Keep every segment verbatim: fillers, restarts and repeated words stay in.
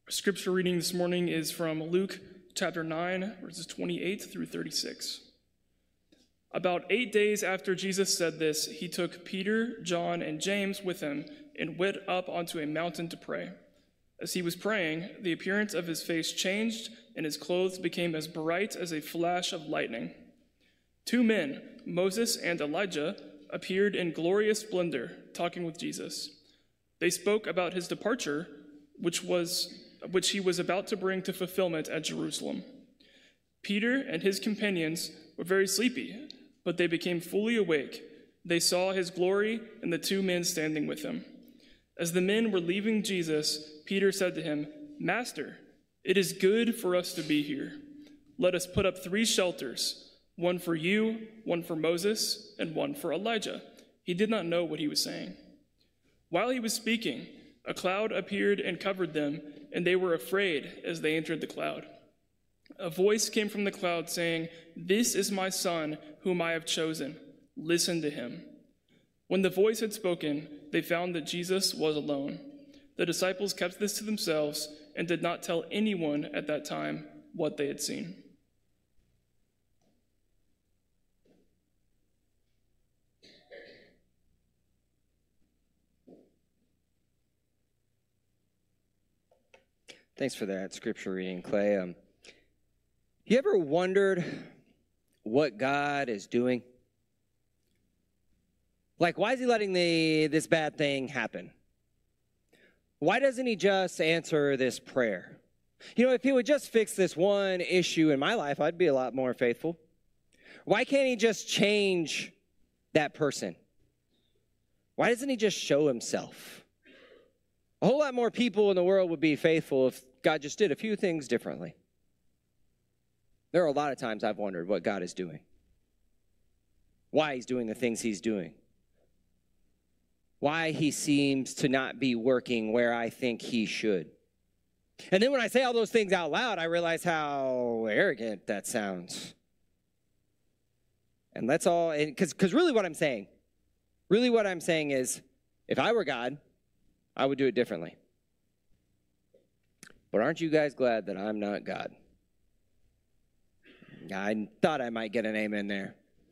Our scripture reading this morning is from Luke chapter nine, verses twenty-eight through thirty-six. About eight days after Jesus said this, he took Peter, John, and James with him and went up onto a mountain to pray. As he was praying, the appearance of his face changed, and his clothes became as bright as a flash of lightning. Two men, Moses and Elijah, appeared in glorious splendor, talking with Jesus. They spoke about his departure, which was which he was about to bring to fulfillment at Jerusalem. Peter and his companions were very sleepy, but they became fully awake. They saw his glory and the two men standing with him. As the men were leaving Jesus, Peter said to him, "Master, it is good for us to be here. Let us put up three shelters, one for you, one for Moses, and one for Elijah." He did not know what he was saying. While he was speaking, a cloud appeared and covered them, and they were afraid as they entered the cloud. A voice came from the cloud saying, "This is my son, whom I have chosen. Listen to him." When the voice had spoken, they found that Jesus was alone. The disciples kept this to themselves and did not tell anyone at that time what they had seen. Thanks for that scripture reading, Clay. Um, you ever wondered what God is doing? Like, why is he letting the this bad thing happen? Why doesn't he just answer this prayer? You know, if he would just fix this one issue in my life, I'd be a lot more faithful. Why can't he just change that person? Why doesn't he just show himself? A whole lot more people in the world would be faithful if God just did a few things differently. There are a lot of times I've wondered what God is doing, why he's doing the things he's doing, why he seems to not be working where I think he should. And then when I say all those things out loud, I realize how arrogant that sounds. And that's all, because because really what I'm saying, really what I'm saying is, if I were God, I would do it differently. But aren't you guys glad that I'm not God? I thought I might get an amen there.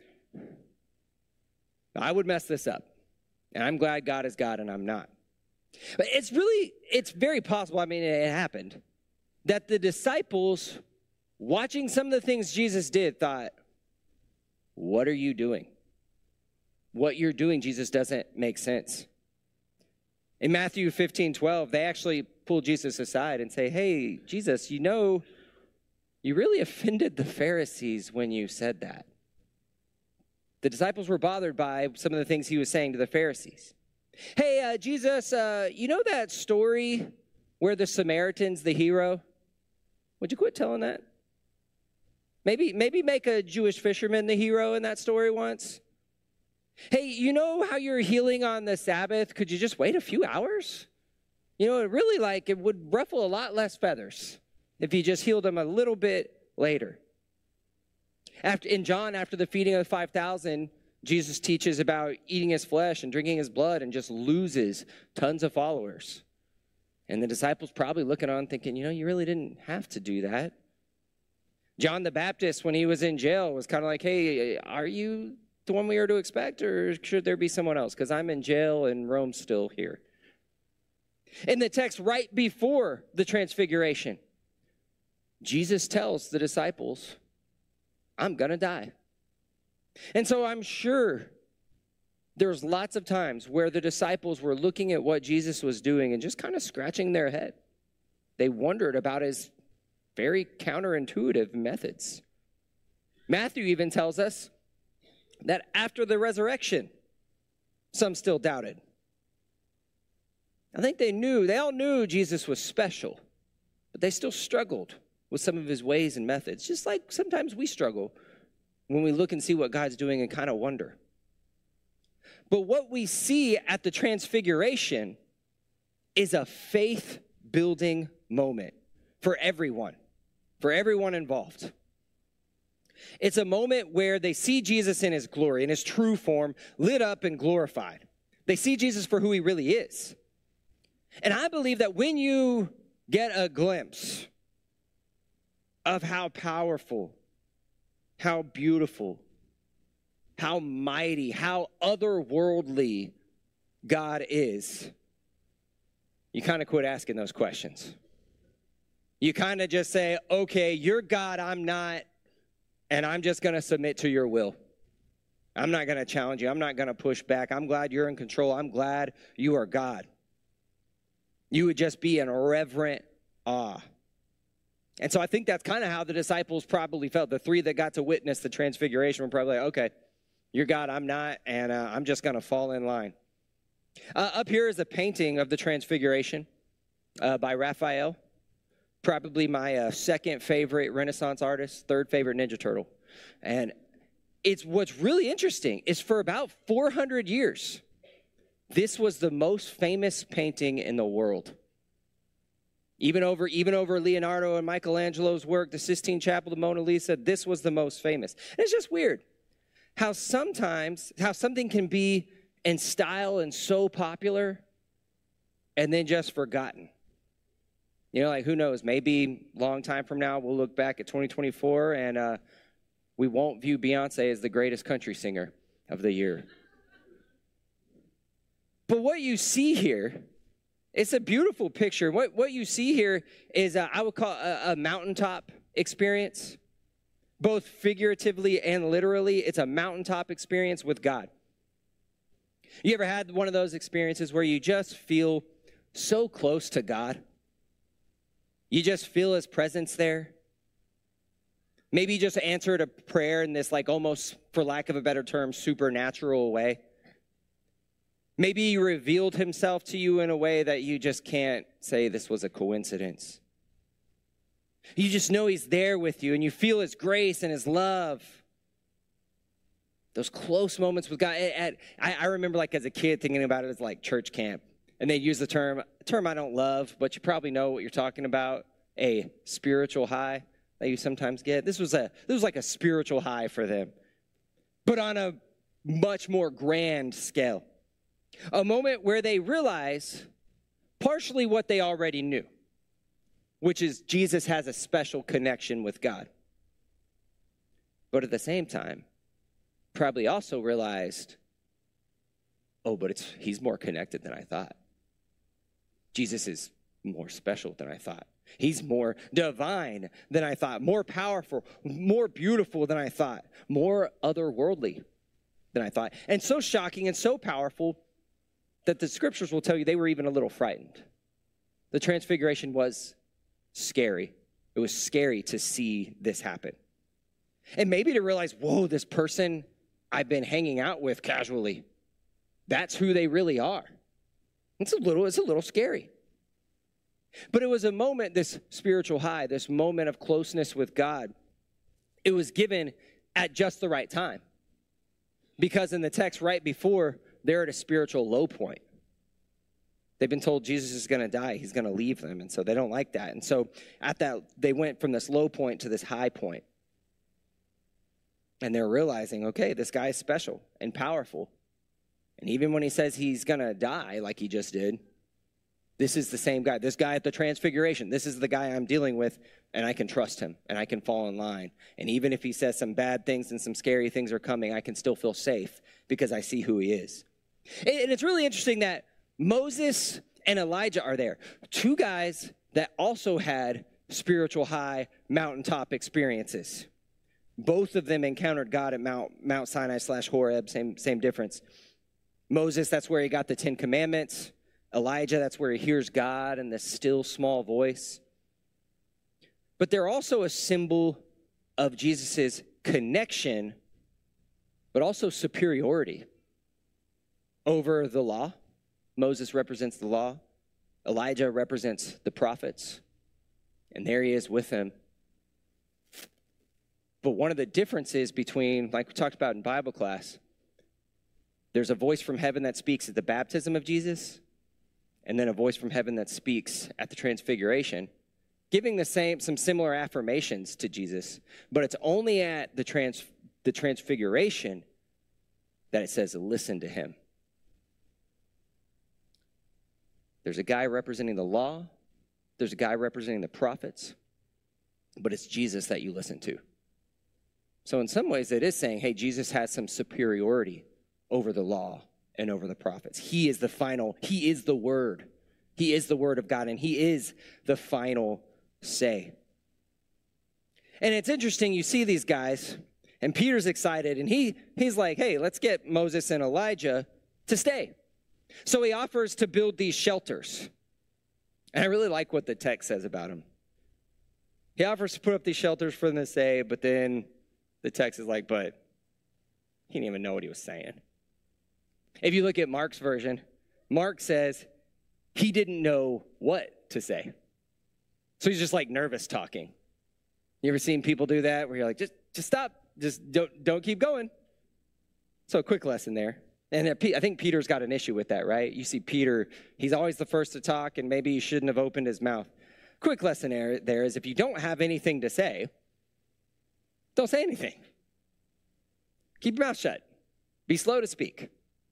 I would mess this up. And I'm glad God is God and I'm not. But it's really, it's very possible, I mean, it happened, that the disciples, watching some of the things Jesus did, thought, what are you doing? What you're doing, Jesus, doesn't make sense. In Matthew fifteen twelve, they actually pull Jesus aside and say, "Hey, Jesus, you know, you really offended the Pharisees when you said that." The disciples were bothered by some of the things he was saying to the Pharisees. "Hey, uh, Jesus, uh, you know that story where the Samaritan's the hero? Would you quit telling that? Maybe, maybe make a Jewish fisherman the hero in that story once. Hey, you know how you're healing on the Sabbath? Could you just wait a few hours? You know, it really, like, it would ruffle a lot less feathers if you just healed them a little bit later." After, in John, after the feeding of the five thousand, Jesus teaches about eating his flesh and drinking his blood and just loses tons of followers. And the disciples probably looking on thinking, you know, you really didn't have to do that. John the Baptist, when he was in jail, was kind of like, hey, are you the one we are to expect, or should there be someone else? Because I'm in jail and Rome's still here. In the text right before the transfiguration, Jesus tells the disciples, I'm going to die. And so I'm sure there's lots of times where the disciples were looking at what Jesus was doing and just kind of scratching their head. They wondered about his very counterintuitive methods. Matthew even tells us that after the resurrection, some still doubted. I think they knew, they all knew Jesus was special, but they still struggled with some of his ways and methods, just like sometimes we struggle when we look and see what God's doing and kind of wonder. But what we see at the transfiguration is a faith-building moment for everyone, for everyone involved. It's a moment where they see Jesus in his glory, in his true form, lit up and glorified. They see Jesus for who he really is. And I believe that when you get a glimpse of how powerful, how beautiful, how mighty, how otherworldly God is, you kind of quit asking those questions. You kind of just say, okay, you're God, I'm not, and I'm just going to submit to your will. I'm not going to challenge you. I'm not going to push back. I'm glad you're in control. I'm glad you are God. You would just be in reverent awe. And so I think that's kind of how the disciples probably felt. The three that got to witness the transfiguration were probably like, okay, you're God, I'm not, and uh, I'm just going to fall in line. Uh, up here is a painting of the transfiguration uh, by Raphael. Probably my uh, second favorite Renaissance artist, third favorite Ninja Turtle. And it's what's really interesting is for about four hundred years, this was the most famous painting in the world. Even over, even over Leonardo and Michelangelo's work, the Sistine Chapel, the Mona Lisa, this was the most famous. And it's just weird how sometimes, how something can be in style and so popular and then just forgotten. You know, like who knows, maybe a long time from now, we'll look back at twenty twenty-four and uh, we won't view Beyonce as the greatest country singer of the year. But what you see here, it's a beautiful picture. What, what you see here is, uh, I would call a, a mountaintop experience, both figuratively and literally. It's a mountaintop experience with God. You ever had one of those experiences where you just feel so close to God? You just feel his presence there. Maybe you just answered a prayer in this, like, almost, for lack of a better term, supernatural way. Maybe he revealed himself to you in a way that you just can't say this was a coincidence. You just know he's there with you, and you feel his grace and his love. Those close moments with God. At, I, I remember, like, as a kid thinking about it as, like, church camp. And they use the term, a term I don't love, but you probably know what you're talking about, a spiritual high that you sometimes get. This was a this was like a spiritual high for them, but on a much more grand scale. A moment where they realize partially what they already knew, which is Jesus has a special connection with God. But at the same time, probably also realized, oh, but it's he's more connected than I thought. Jesus is more special than I thought. He's more divine than I thought, more powerful, more beautiful than I thought, more otherworldly than I thought. And so shocking and so powerful that the scriptures will tell you they were even a little frightened. The transfiguration was scary. It was scary to see this happen. And maybe to realize, whoa, this person I've been hanging out with casually, that's who they really are. It's a little, it's a little scary. But it was a moment, this spiritual high, this moment of closeness with God, it was given at just the right time. Because in the text right before, they're at a spiritual low point. They've been told Jesus is going to die. He's going to leave them. And so they don't like that. And so at that, they went from this low point to this high point. And they're realizing, okay, this guy is special and powerful. And even when he says he's going to die like he just did, this is the same guy. This guy at the transfiguration, this is the guy I'm dealing with, and I can trust him, and I can fall in line. And even if he says some bad things and some scary things are coming, I can still feel safe because I see who he is. And it's really interesting that Moses and Elijah are there. Two guys that also had spiritual high mountaintop experiences. Both of them encountered God at Mount, Mount Sinai slash Horeb, same, same difference. Moses, that's where he got the Ten Commandments. Elijah, that's where he hears God in this still small voice. But they're also a symbol of Jesus' connection, but also superiority over the law. Moses represents the law. Elijah represents the prophets. And there he is with them. But one of the differences between, like we talked about in Bible class, there's a voice from heaven that speaks at the baptism of Jesus, and then a voice from heaven that speaks at the transfiguration, giving the same, some similar affirmations to Jesus, but it's only at the trans, the transfiguration that it says, listen to him. There's a guy representing the law, there's a guy representing the prophets, but it's Jesus that you listen to. So in some ways, it is saying, hey, Jesus has some superiority over the law and over the prophets. He is the final, he is the word. He is the word of God, and he is the final say. And it's interesting, you see these guys, and Peter's excited, and he he's like, hey, let's get Moses and Elijah to stay. So he offers to build these shelters. And I really like what the text says about him. He offers to put up these shelters for them to stay, but then the text is like, but he didn't even know what he was saying. If you look at Mark's version, Mark says he didn't know what to say. So he's just like nervous talking. You ever seen people do that where you're like, just, just stop. Just don't, don't keep going. So a quick lesson there. And I think Peter's got an issue with that, right? You see Peter, he's always the first to talk, and maybe he shouldn't have opened his mouth. Quick lesson there, there is if you don't have anything to say, don't say anything. Keep your mouth shut. Be slow to speak.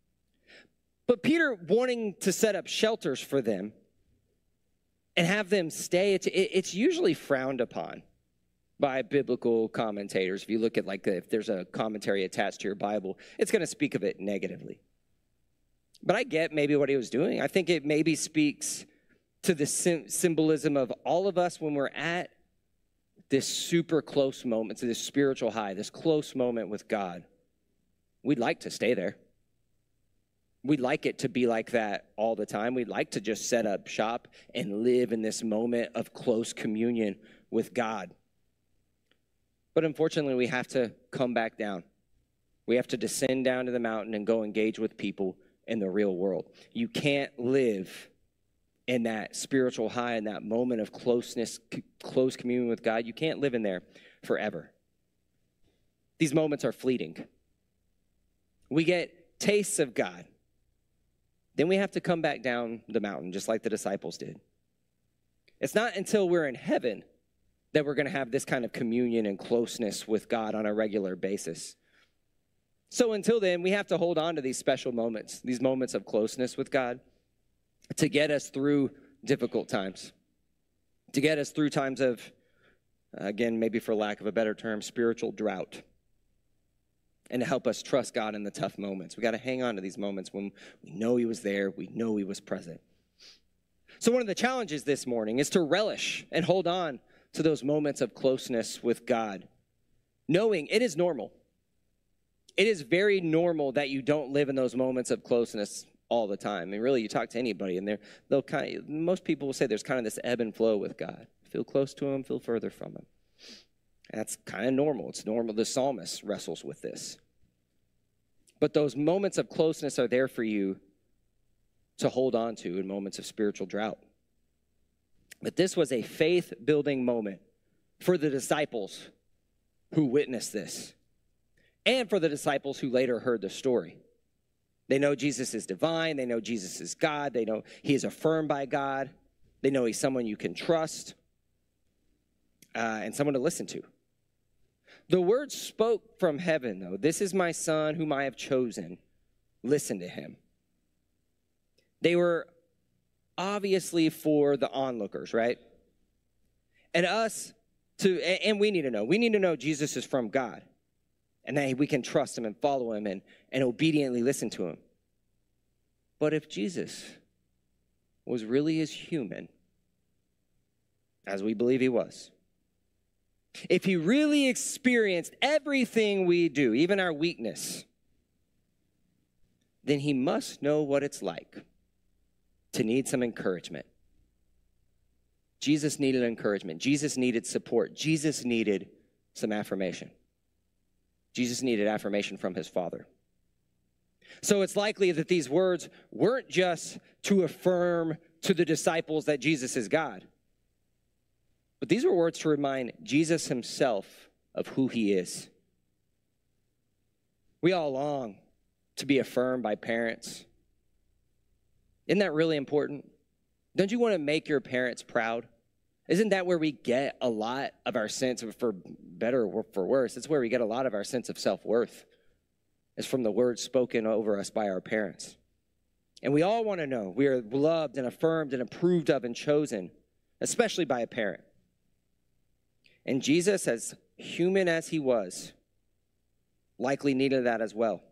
But Peter wanting to set up shelters for them and have them stay, it's, it's usually frowned upon by biblical commentators. If you look at like if there's a commentary attached to your Bible, it's going to speak of it negatively. But I get maybe what he was doing. I think it maybe speaks to the sim- symbolism of all of us when we're at this super close moment, to this spiritual high, this close moment with God. We'd like to stay there. We'd like it to be like that all the time. We'd like to just set up shop and live in this moment of close communion with God. But unfortunately, we have to come back down. We have to descend down to the mountain and go engage with people in the real world. You can't live in that spiritual high, in that moment of closeness, c- close communion with God. You can't live in there forever. These moments are fleeting. We get tastes of God. Then we have to come back down the mountain, just like the disciples did. It's not until we're in heaven that we're going to have this kind of communion and closeness with God on a regular basis. So until then, we have to hold on to these special moments, these moments of closeness with God, to get us through difficult times, to get us through times of, again, maybe for lack of a better term, spiritual drought, and to help us trust God in the tough moments. We got to hang on to these moments when we know he was there, we know he was present. So one of the challenges this morning is to relish and hold on to those moments of closeness with God, knowing it is normal. It is very normal that you don't live in those moments of closeness all the time. I mean, really, you talk to anybody, and they're, they'll kind of, most people will say there's kind of this ebb and flow with God. Feel close to him, feel further from him. And that's kind of normal. It's normal. The psalmist wrestles with this. But those moments of closeness are there for you to hold on to in moments of spiritual drought. But this was a faith-building moment for the disciples who witnessed this, and for the disciples who later heard the story. They know Jesus is divine. They know Jesus is God. They know he is affirmed by God. They know he's someone you can trust uh, and someone to listen to. The word spoke from heaven, though. This is my son whom I have chosen. Listen to him. They were obviously for the onlookers, right? And us, to, and we need to know. We need to know Jesus is from God, and that we can trust him and follow him and, and obediently listen to him. But if Jesus was really as human as we believe he was, if he really experienced everything we do, even our weakness, then he must know what it's like to need some encouragement. Jesus needed encouragement. Jesus needed support. Jesus needed some affirmation. Jesus needed affirmation from his Father. So it's likely that these words weren't just to affirm to the disciples that Jesus is God, but these were words to remind Jesus himself of who he is. We all long to be affirmed by parents. Isn't that really important? Don't you want to make your parents proud? Isn't that where we get a lot of our sense of, for better or for worse, it's where we get a lot of our sense of self-worth. It's from the words spoken over us by our parents. And we all want to know we are loved and affirmed and approved of and chosen. especially by a parent. And Jesus, as human as he was, likely needed that as well,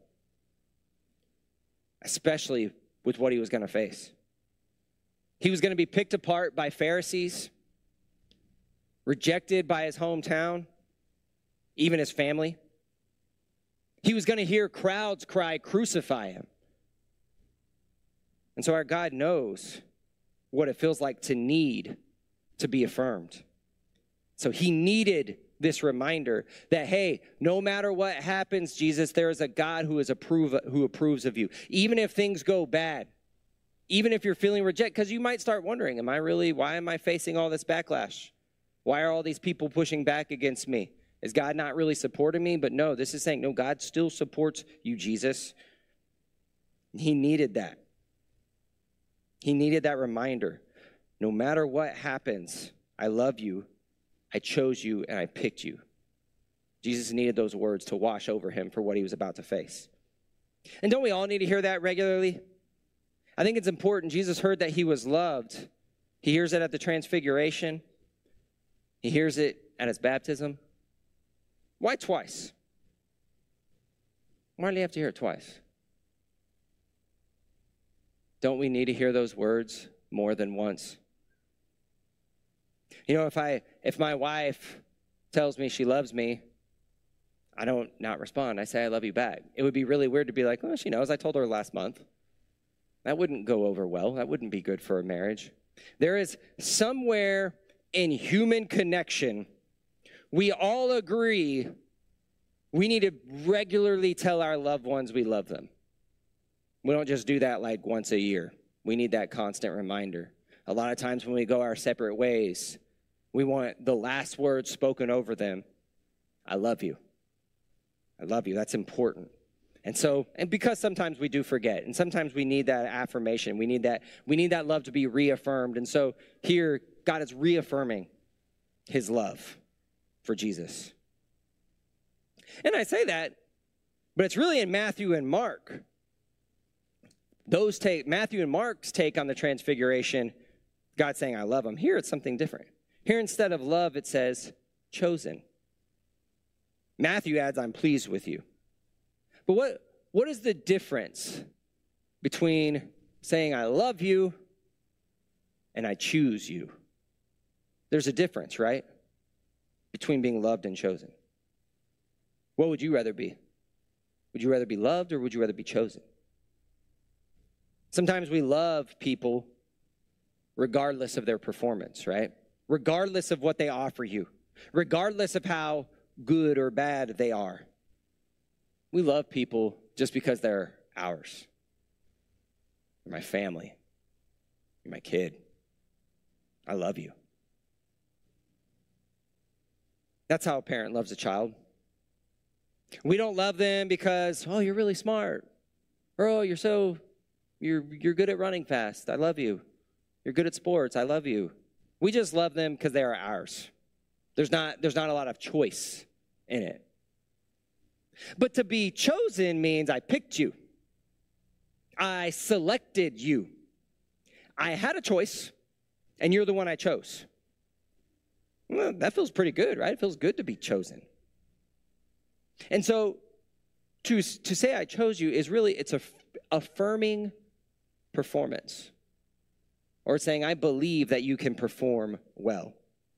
especially with what he was going to face. He was going to be picked apart by Pharisees, rejected by his hometown, even his family. He was going to hear crowds cry, "Crucify him." And so our God knows what it feels like to need to be affirmed. So he needed this reminder that, hey, no matter what happens, Jesus, there is a God who is approve, who approves of you. Even if things go bad, even if you're feeling rejected, because you might start wondering, am I really, why am I facing all this backlash? Why are all these people pushing back against me? Is God not really supporting me? But no, this is saying, no, God still supports you, Jesus. He needed that. He needed that reminder. No matter what happens, I love you, I chose you, and I picked you. Jesus needed those words to wash over him for what he was about to face. And don't we all need to hear that regularly? I think it's important. Jesus heard that he was loved. He hears it at the transfiguration. He hears it at his baptism. Why twice? Why do you have to hear it twice? Don't we need to hear those words more than once? You know, if I if my wife tells me she loves me, I don't not respond. I say I love you back. It would be really weird to be like, well, she knows. I told her last month. That wouldn't go over well. That wouldn't be good for a marriage. There is somewhere in human connection, we all agree we need to regularly tell our loved ones we love them. We don't just do that like once a year. We need that constant reminder. A lot of times when we go our separate ways, we want the last word spoken over them. I love you. I love you. That's important. And so, and because sometimes we do forget, and sometimes we need that affirmation. We need that, we need that love to be reaffirmed. And so here, God is reaffirming his love for Jesus. And I say that, but it's really in Matthew and Mark. Those take, Matthew and Mark's take on the transfiguration, God saying, I love him. Here it's something different. Here instead of love, it says, chosen. Matthew adds, I'm pleased with you. But what, what is the difference between saying I love you and I choose you? There's a difference, right? Between being loved and chosen. What would you rather be? Would you rather be loved or would you rather be chosen? Sometimes we love people regardless of their performance, right? Regardless of what they offer you. Regardless of how good or bad they are. We love people just because they're ours. They're my family. You're my kid. I love you. That's how a parent loves a child. We don't love them because, oh, you're really smart. Or, oh, you're so, you're, you're good at running fast. I love you. You're good at sports. I love you. We just love them because they are ours. There's not, there's not a lot of choice in it. But to be chosen means I picked you. I selected you. I had a choice, and you're the one I chose. Well, that feels pretty good, right? It feels good to be chosen. And so to, to say I chose you is really, it's a affirming performance. Or it's saying I believe that you can perform well.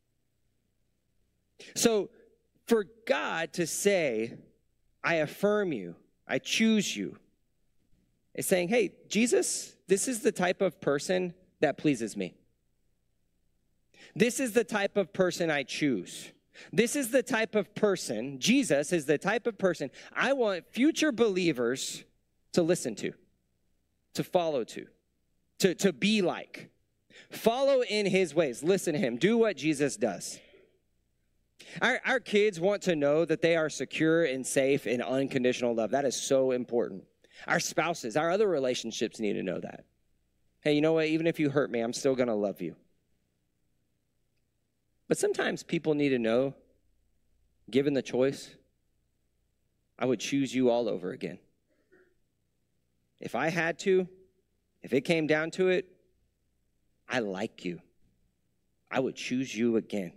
So for God to say, I affirm you, I choose you, it's saying, hey, Jesus, this is the type of person that pleases me. This is the type of person I choose. This is the type of person, Jesus is the type of person I want future believers to listen to, to follow to, to, to be like. Follow in his ways. Listen to him. Do what Jesus does. Our, our kids want to know that they are secure and safe in unconditional love. That is so important. Our spouses, our other relationships need to know that. Hey, you know what? Even if you hurt me, I'm still going to love you. But sometimes people need to know, given the choice, I would choose you all over again. If I had to, if it came down to it, I like you. I would choose you again.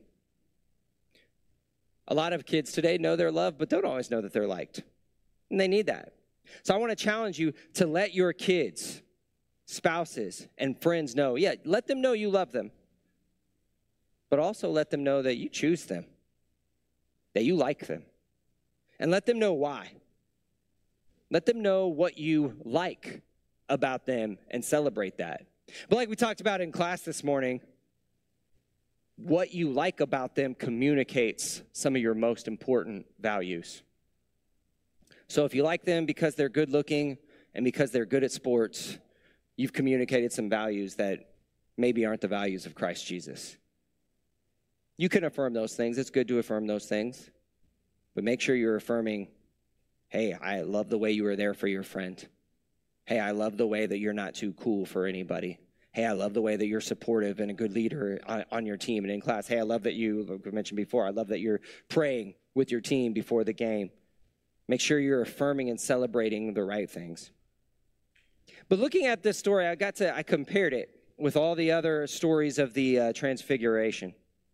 A lot of kids today know they're loved, but don't always know that they're liked. And they need that. So I want to challenge you to let your kids, spouses, and friends know. Yeah, let them know you love them. But also let them know that you choose them, that you like them. And let them know why. Let them know what you like about them and celebrate that. But like we talked about in class this morning, what you like about them communicates some of your most important values. So if you like them because they're good looking and because they're good at sports, you've communicated some values that maybe aren't the values of Christ Jesus. You can affirm those things. It's good to affirm those things. But make sure you're affirming, hey, I love the way you were there for your friend. Hey, I love the way that you're not too cool for anybody. Hey, I love the way that you're supportive and a good leader on, on your team and in class. Hey, I love that you, like I mentioned before, I love that you're praying with your team before the game. Make sure you're affirming and celebrating the right things. But looking at this story, I got to, I compared it with all the other stories of the uh, Transfiguration.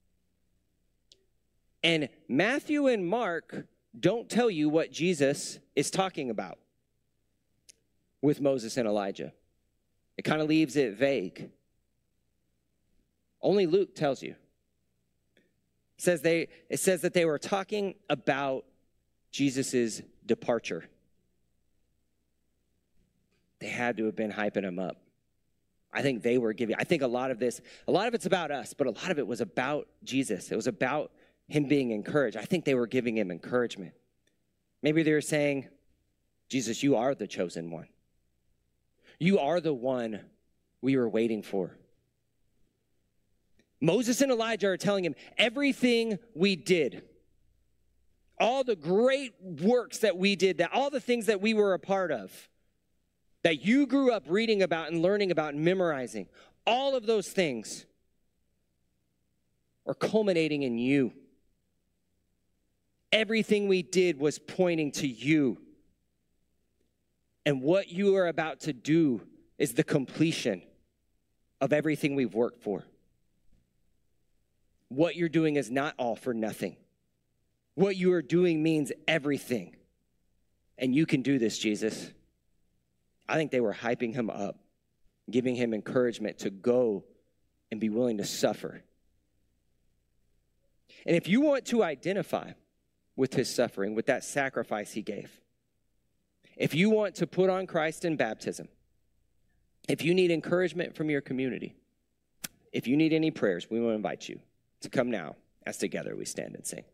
And Matthew and Mark don't tell you what Jesus is talking about with Moses and Elijah. It kind of leaves it vague. Only Luke tells you. It says, they, it says that they were talking about Jesus' departure. They had to have been hyping him up. I think they were giving, I think a lot of this, a lot of it's about us, but a lot of it was about Jesus. It was about him being encouraged. I think they were giving him encouragement. Maybe they were saying, Jesus, you are the chosen one. You are the one we were waiting for. Moses and Elijah are telling him everything we did, all the great works that we did, that all the things that we were a part of, that you grew up reading about and learning about and memorizing, all of those things are culminating in you. Everything we did was pointing to you. And what you are about to do is the completion of everything we've worked for. What you're doing is not all for nothing. What you are doing means everything. And you can do this, Jesus. I think they were hyping him up, giving him encouragement to go and be willing to suffer. And if you want to identify with his suffering, with that sacrifice he gave, if you want to put on Christ in baptism, if you need encouragement from your community, if you need any prayers, we want to invite you to come now as together we stand and sing.